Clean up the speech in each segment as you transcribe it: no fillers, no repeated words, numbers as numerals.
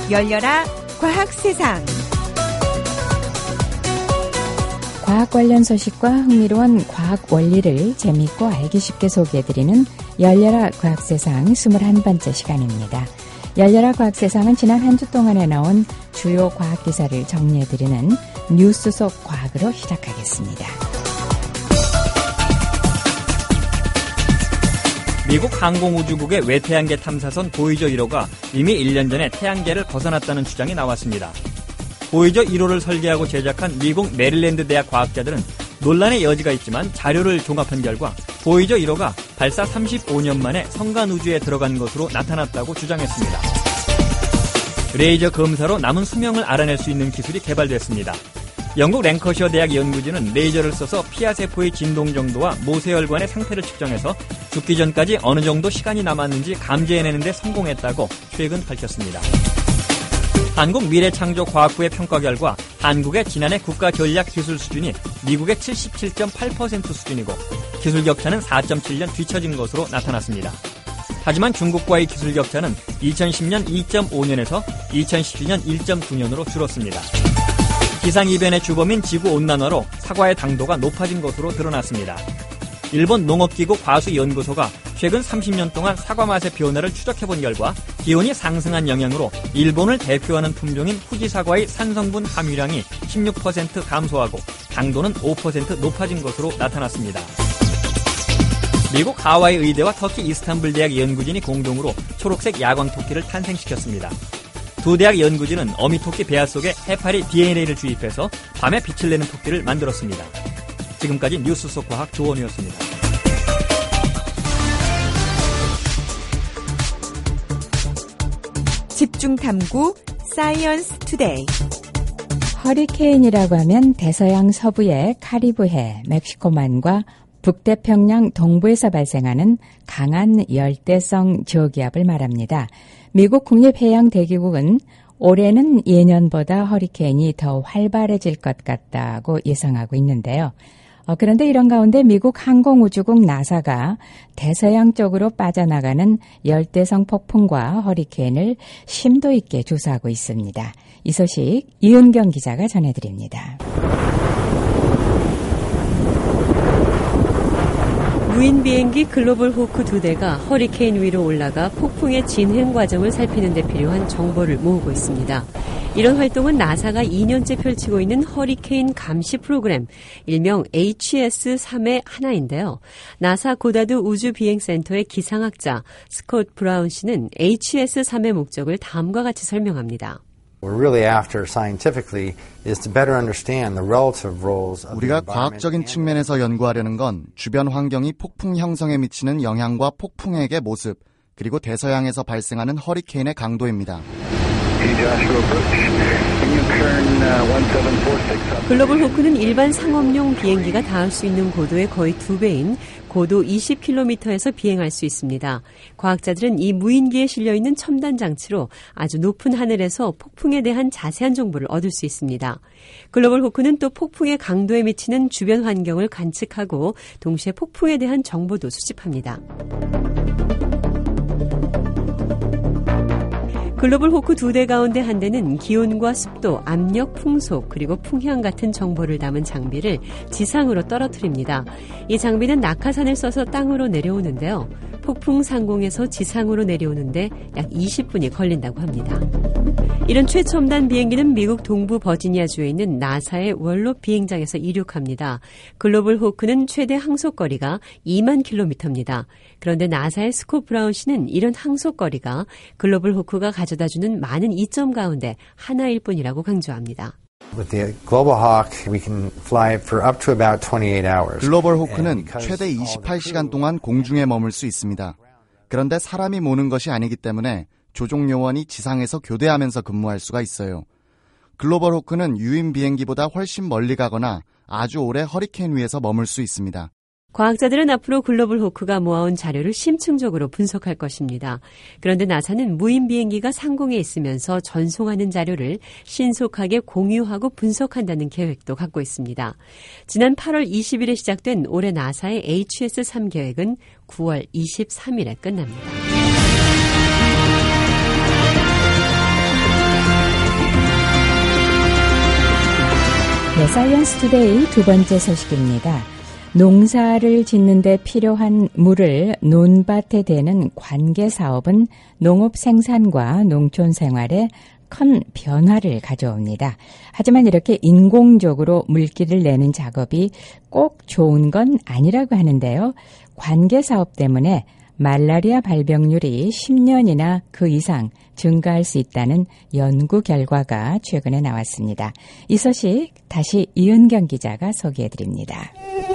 열려라 과학세상. 과학 관련 소식과 흥미로운 과학 원리를 재미있고 알기 쉽게 소개해드리는 열려라 과학세상 21번째 시간입니다. 열려라 과학세상은 지난 한 주 동안에 나온 주요 과학 기사를 정리해드리는 뉴스 속 과학으로 시작하겠습니다. 미국 항공우주국의 외태양계 탐사선 보이저 1호가 이미 1년 전에 태양계를 벗어났다는 주장이 나왔습니다. 보이저 1호를 설계하고 제작한 미국 메릴랜드 대학 과학자들은 논란의 여지가 있지만 자료를 종합한 결과 보이저 1호가 발사 35년 만에 성간 우주에 들어간 것으로 나타났다고 주장했습니다. 레이저 검사로 남은 수명을 알아낼 수 있는 기술이 개발됐습니다. 영국 랭커셔 대학 연구진은 레이저를 써서 피하세포의 진동 정도와 모세혈관의 상태를 측정해서 죽기 전까지 어느 정도 시간이 남았는지 감지해내는 데 성공했다고 최근 밝혔습니다. 한국미래창조과학부의 평가 결과 한국의 지난해 국가전략기술 수준이 미국의 77.8% 수준이고 기술 격차는 4.7년 뒤처진 것으로 나타났습니다. 하지만 중국과의 기술 격차는 2010년 2.5년에서 2012년 1.9년으로 줄었습니다. 기상이변의 주범인 지구온난화로 사과의 당도가 높아진 것으로 드러났습니다. 일본 농업기구 과수연구소가 최근 30년 동안 사과 맛의 변화를 추적해본 결과 기온이 상승한 영향으로 일본을 대표하는 품종인 후지사과의 산성분 함유량이 16% 감소하고 당도는 5% 높아진 것으로 나타났습니다. 미국 하와이 의대와 터키 이스탄불 대학 연구진이 공동으로 초록색 야광토끼를 탄생시켰습니다. 두 대학 연구진은 어미토끼 배아 속에 해파리 DNA를 주입해서 밤에 빛을 내는 토끼를 만들었습니다. 지금까지 뉴스 속 과학 조원이었습니다. 집중 탐구 사이언스 투데이. 허리케인이라고 하면 대서양 서부의 카리브해, 멕시코만과 북태평양 동부에서 발생하는 강한 열대성 저기압을 말합니다. 미국 국립해양대기국은 올해는 예년보다 허리케인이 더 활발해질 것 같다고 예상하고 있는데요. 그런데 이런 가운데 미국 항공우주국 나사가 대서양 쪽으로 빠져나가는 열대성 폭풍과 허리케인을 심도 있게 조사하고 있습니다. 이 소식 이은경 기자가 전해드립니다. 무인 비행기 글로벌 호크 2대가 허리케인 위로 올라가 폭풍의 진행 과정을 살피는 데 필요한 정보를 모으고 있습니다. 이런 활동은 나사가 2년째 펼치고 있는 허리케인 감시 프로그램, 일명 HS-3의 하나인데요. 나사 고다드 우주비행센터의 기상학자 스콧 브라운 씨는 HS-3의 목적을 다음과 같이 설명합니다. 우리가 과학적인 측면에서 연구하려는 건 주변 환경이 폭풍 형성에 미치는 영향과 폭풍액의 모습, 그리고 대서양에서 발생하는 허리케인의 강도입니다. 글로벌 호크는 일반 상업용 비행기가 닿을 수 있는 고도의 거의 2배인 고도 20km에서 비행할 수 있습니다. 과학자들은 이 무인기에 실려있는 첨단 장치로 아주 높은 하늘에서 폭풍에 대한 자세한 정보를 얻을 수 있습니다. 글로벌 호크는 또 폭풍의 강도에 미치는 주변 환경을 관측하고 동시에 폭풍에 대한 정보도 수집합니다. 글로벌 호크 2대 가운데 한 대는 기온과 습도, 압력, 풍속, 그리고 풍향 같은 정보를 담은 장비를 지상으로 떨어뜨립니다. 이 장비는 낙하산을 써서 땅으로 내려오는데요. 폭풍 상공에서 지상으로 내려오는데 약 20분이 걸린다고 합니다. 이런 최첨단 비행기는 미국 동부 버지니아주에 있는 나사의 월롭 비행장에서 이륙합니다. 글로벌 호크는 최대 항속거리가 2만 킬로미터입니다. 그런데 나사의 스콧 브라운 씨는 이런 항속거리가 글로벌 호크가 가져다주는 많은 이점 가운데 하나일 뿐이라고 강조합니다. 글로벌 호크는 최대 28시간 동안 공중에 머물 수 있습니다. 그런데 사람이 모는 것이 아니기 때문에 조종 요원이 지상에서 교대하면서 근무할 수가 있어요. 글로벌 호크는 유인 비행기보다 훨씬 멀리 가거나 아주 오래 허리케인 위에서 머물 수 있습니다. 과학자들은 앞으로 글로벌 호크가 모아온 자료를 심층적으로 분석할 것입니다. 그런데 나사는 무인 비행기가 상공에 있으면서 전송하는 자료를 신속하게 공유하고 분석한다는 계획도 갖고 있습니다. 지난 8월 20일에 시작된 올해 나사의 HS-3 계획은 9월 23일에 끝납니다. 네, 사이언스 투데이 두 번째 소식입니다. 농사를 짓는 데 필요한 물을 논밭에 대는 관계 사업은 농업 생산과 농촌 생활에 큰 변화를 가져옵니다. 하지만 이렇게 인공적으로 물기를 내는 작업이 꼭 좋은 건 아니라고 하는데요. 관계 사업 때문에 말라리아 발병률이 10년이나 그 이상 증가할 수 있다는 연구 결과가 최근에 나왔습니다. 이 소식 다시 이은경 기자가 소개해드립니다.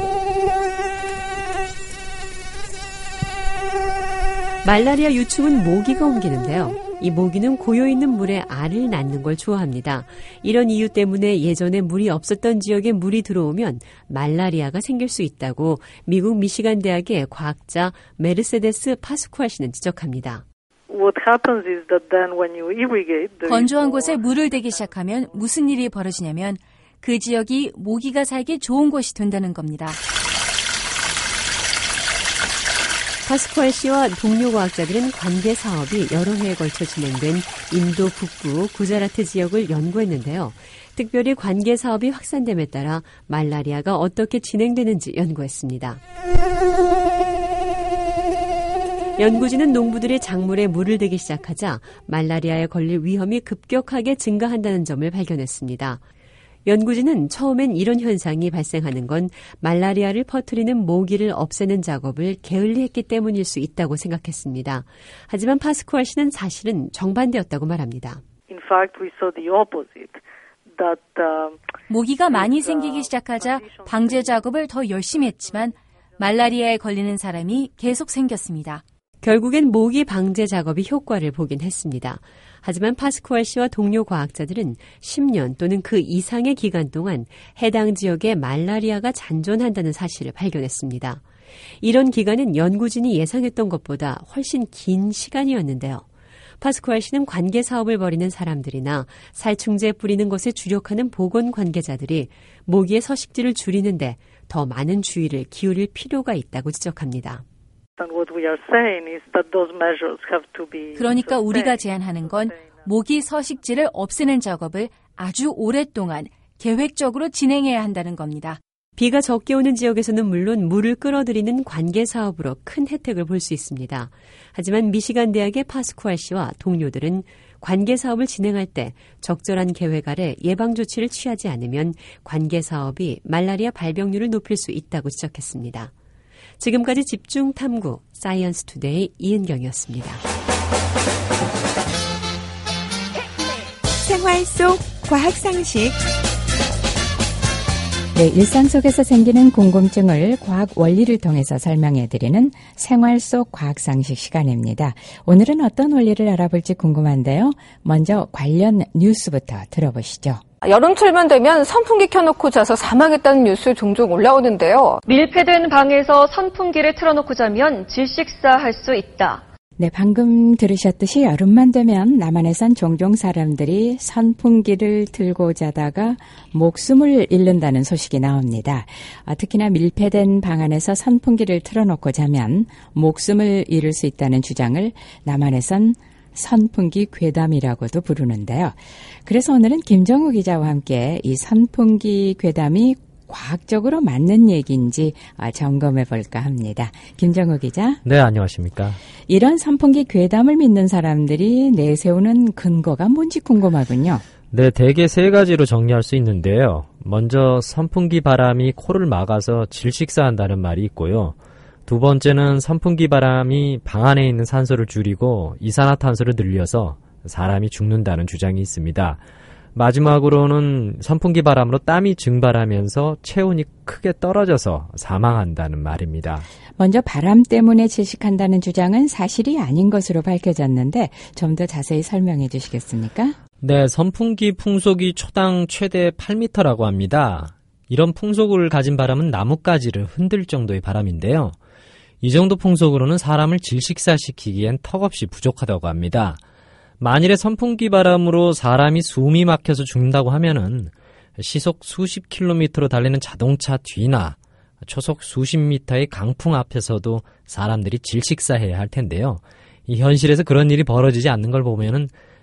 말라리아 유충은 모기가 옮기는데요. 이 모기는 고여있는 물에 알을 낳는 걸 좋아합니다. 이런 이유 때문에 예전에 물이 없었던 지역에 물이 들어오면 말라리아가 생길 수 있다고 미국 미시간 대학의 과학자 메르세데스 파스쿠알 씨는 지적합니다. 건조한 곳에 물을 대기 시작하면 무슨 일이 벌어지냐면 그 지역이 모기가 살기 좋은 곳이 된다는 겁니다. 파스쿠알 씨와 동료 과학자들은 관계 사업이 여러 해에 걸쳐 진행된 인도 북부 구자라트 지역을 연구했는데요. 특별히 관계 사업이 확산됨에 따라 말라리아가 어떻게 진행되는지 연구했습니다. 연구진은 농부들의 작물에 물을 대기 시작하자 말라리아에 걸릴 위험이 급격하게 증가한다는 점을 발견했습니다. 연구진은 처음엔 이런 현상이 발생하는 건 말라리아를 퍼뜨리는 모기를 없애는 작업을 게을리했기 때문일 수 있다고 생각했습니다. 하지만 파스쿠알 씨는 사실은 정반대였다고 말합니다. 모기가 많이 생기기 시작하자 방제 작업을 더 열심히 했지만 말라리아에 걸리는 사람이 계속 생겼습니다. 결국엔 모기 방제 작업이 효과를 보긴 했습니다. 하지만 파스쿠알 씨와 동료 과학자들은 10년 또는 그 이상의 기간 동안 해당 지역에 말라리아가 잔존한다는 사실을 발견했습니다. 이런 기간은 연구진이 예상했던 것보다 훨씬 긴 시간이었는데요. 파스쿠알 씨는 관계 사업을 벌이는 사람들이나 살충제 뿌리는 것에 주력하는 보건 관계자들이 모기의 서식지를 줄이는데 더 많은 주의를 기울일 필요가 있다고 지적합니다. 그러니까 우리가 제안하는 건 모기 서식지를 없애는 작업을 아주 오랫동안 계획적으로 진행해야 한다는 겁니다. 비가 적게 오는 지역에서는 물론 물을 끌어들이는 관계 사업으로 큰 혜택을 볼 수 있습니다. 하지만 미시간 대학의 파스쿠알 씨와 동료들은 관계 사업을 진행할 때 적절한 계획 아래 예방 조치를 취하지 않으면 관계 사업이 말라리아 발병률을 높일 수 있다고 지적했습니다. 지금까지 집중 탐구 사이언스 투데이 이은경이었습니다. 생활 속 과학 상식. 네, 일상 속에서 생기는 궁금증을 과학 원리를 통해서 설명해드리는 생활 속 과학 상식 시간입니다. 오늘은 어떤 원리를 알아볼지 궁금한데요. 먼저 관련 뉴스부터 들어보시죠. 여름철만 되면 선풍기 켜놓고 자서 사망했다는 뉴스 종종 올라오는데요. 밀폐된 방에서 선풍기를 틀어놓고 자면 질식사할 수 있다. 네, 방금 들으셨듯이 여름만 되면 남한에선 종종 사람들이 선풍기를 틀고 자다가 목숨을 잃는다는 소식이 나옵니다. 특히나 밀폐된 방 안에서 선풍기를 틀어놓고 자면 목숨을 잃을 수 있다는 주장을 남한에선 선풍기 괴담이라고도 부르는데요. 그래서 오늘은 김정우 기자와 함께 이 선풍기 괴담이 과학적으로 맞는 얘기인지 점검해 볼까 합니다. 김정우 기자. 네, 안녕하십니까. 이런 선풍기 괴담을 믿는 사람들이 내세우는 근거가 뭔지 궁금하군요. 네, 대개 세 가지로 정리할 수 있는데요. 먼저 선풍기 바람이 코를 막아서 질식사한다는 말이 있고요. 두 번째는 선풍기 바람이 방 안에 있는 산소를 줄이고 이산화탄소를 늘려서 사람이 죽는다는 주장이 있습니다. 마지막으로는 선풍기 바람으로 땀이 증발하면서 체온이 크게 떨어져서 사망한다는 말입니다. 먼저 바람 때문에 질식한다는 주장은 사실이 아닌 것으로 밝혀졌는데 좀 더 자세히 설명해 주시겠습니까? 네, 선풍기 풍속이 초당 최대 8m라고 합니다. 이런 풍속을 가진 바람은 나뭇가지를 흔들 정도의 바람인데요. 이 정도 풍속으로는 사람을 질식사시키기엔 턱없이 부족하다고 합니다. 만일에 선풍기 바람으로 사람이 숨이 막혀서 죽는다고 하면은 시속 수십 킬로미터로 달리는 자동차 뒤나 초속 수십 미터의 강풍 앞에서도 사람들이 질식사해야 할 텐데요. 이 현실에서 그런 일이 벌어지지 않는 걸 보면은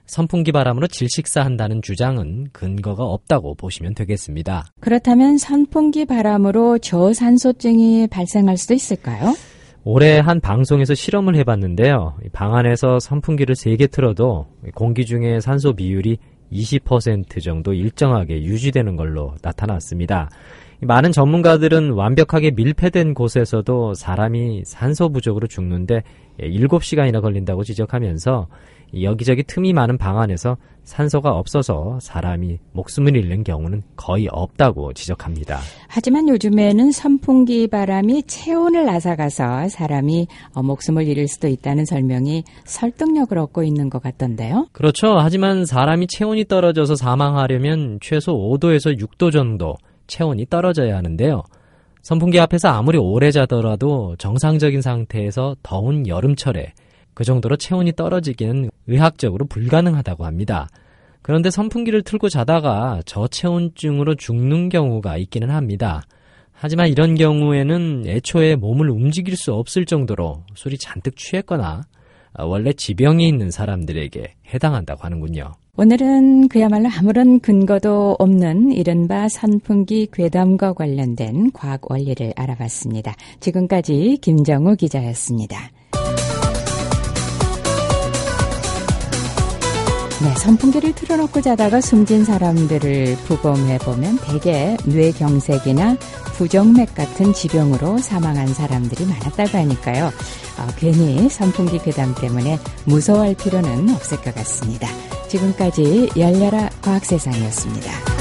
선풍기 바람으로 질식사한다는 주장은 근거가 없다고 보시면 되겠습니다. 그렇다면 선풍기 바람으로 저산소증이 발생할 수도 있을까요? 올해 한 방송에서 실험을 해봤는데요. 방 안에서 선풍기를 3개 틀어도 공기 중에 산소 비율이 20% 정도 일정하게 유지되는 걸로 나타났습니다. 많은 전문가들은 완벽하게 밀폐된 곳에서도 사람이 산소 부족으로 죽는데 7시간이나 걸린다고 지적하면서 여기저기 틈이 많은 방 안에서 산소가 없어서 사람이 목숨을 잃는 경우는 거의 없다고 지적합니다. 하지만 요즘에는 선풍기 바람이 체온을 앗아가서 사람이 목숨을 잃을 수도 있다는 설명이 설득력을 얻고 있는 것 같던데요. 그렇죠. 하지만 사람이 체온이 떨어져서 사망하려면 최소 5도에서 6도 정도 체온이 떨어져야 하는데요. 선풍기 앞에서 아무리 오래 자더라도 정상적인 상태에서 더운 여름철에 그 정도로 체온이 떨어지기는 의학적으로 불가능하다고 합니다. 그런데 선풍기를 틀고 자다가 저체온증으로 죽는 경우가 있기는 합니다. 하지만 이런 경우에는 애초에 몸을 움직일 수 없을 정도로 술이 잔뜩 취했거나 원래 지병이 있는 사람들에게 해당한다고 하는군요. 오늘은 그야말로 아무런 근거도 없는 이른바 선풍기 괴담과 관련된 과학 원리를 알아봤습니다. 지금까지 김정우 기자였습니다. 네, 선풍기를 틀어놓고 자다가 숨진 사람들을 부검해보면 대개 뇌경색이나 부정맥 같은 지병으로 사망한 사람들이 많았다고 하니까요. 괜히 선풍기 괴담 때문에 무서워할 필요는 없을 것 같습니다. 지금까지 열려라 과학세상이었습니다.